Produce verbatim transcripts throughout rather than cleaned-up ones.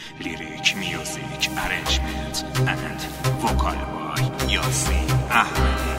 Lyric music arrangement and vocal by Yasin Ahmadi.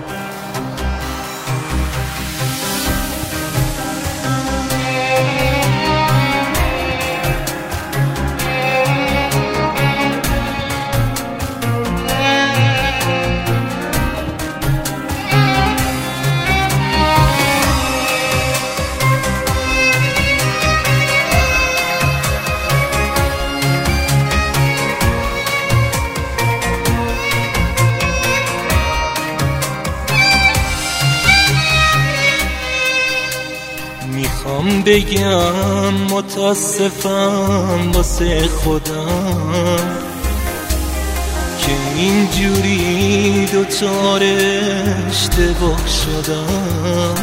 میخوام بگم متاسفم واسه خودم که اینجوری دوچار اشتباه شدم.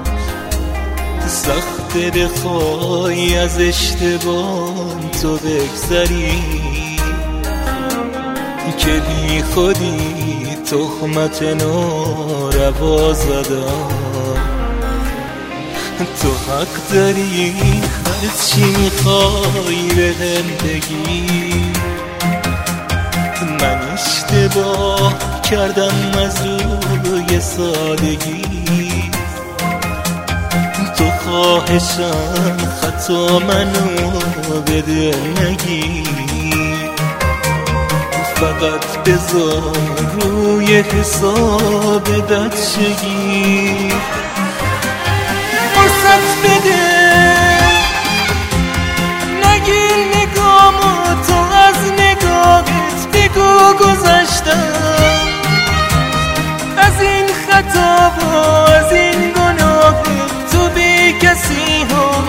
سخت بخوای از اشتباه تو بگذری که بی خودی تهمت ناروا زدم. تو حق داری هرچی میخوای بهم بگی، من اشتباه کردم از روی سادگی. تو خواهشم خطا منو به دل نگی، فقط بذار روی حساب بچگی فرصت بده. نگیر نگامو تو از نگاهت، بگو گذشتم از این خطا و از این گناه. تو بی کسی هم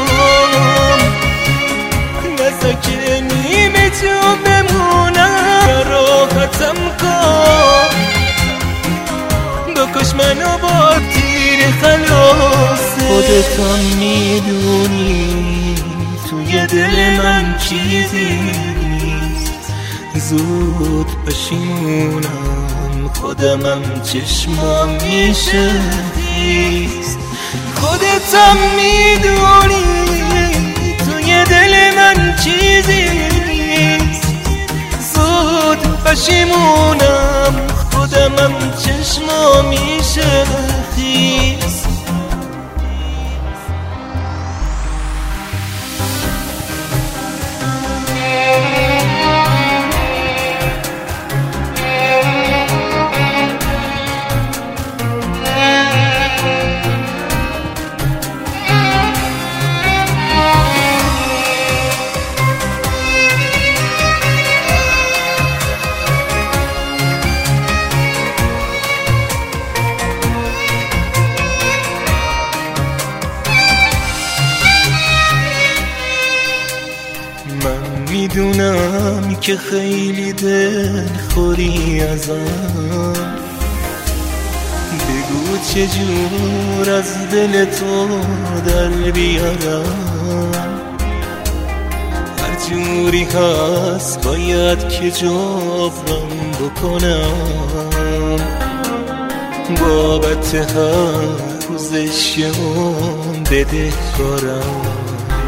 نزدیک نیمه جو بمونم. راحتم کن بکش منو با تیر خلاص. خودتم میدونی توی دل من چیزی نیست، زود پشیمونم خودمم چشمام میشه خیس. خودتم میدونی توی دل من چیزی نیست، زود پشیمونم خودمم چشمام میشه خیس. میدونم که خیلی دل خوری ازم، بگو چجور از دل تو در بیارم. هر جوری هست باید که جبران بکنم، بابت هر روز عشقم بدهکارم.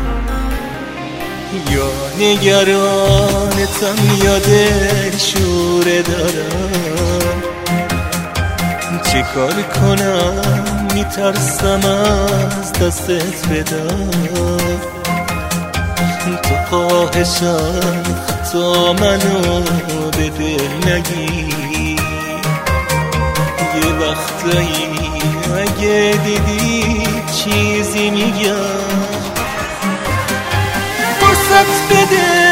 یا نگرانتم یا دلشوره دارم، چه کار کنم میترسم از دستت بدم. تو خواهشم خطا منو به دل نگی، یه وقتایی اگه دیدی چیزی میگم فرصت بده.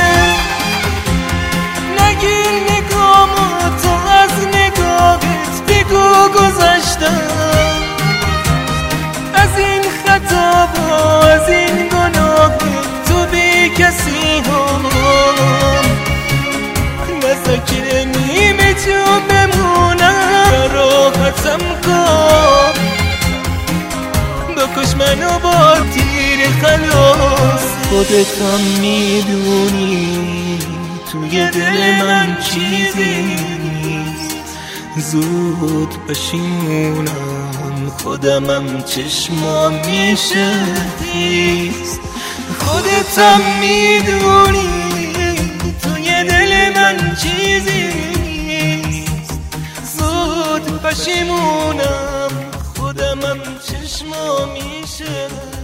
نگیر نگامو تو از نگاهت، بگو گذشتم از این خطا و از این گناه. تو بی کسی هم نزدیک نیمه جو بمونم. راحتم کن بکش منو با تیر خلاص. خودتم میدونی توی دل من چیزی نیست، زود پشیمونم خودمم چشمام میشه خیس. خودتم میدونی میمونم خودمم چشما میشه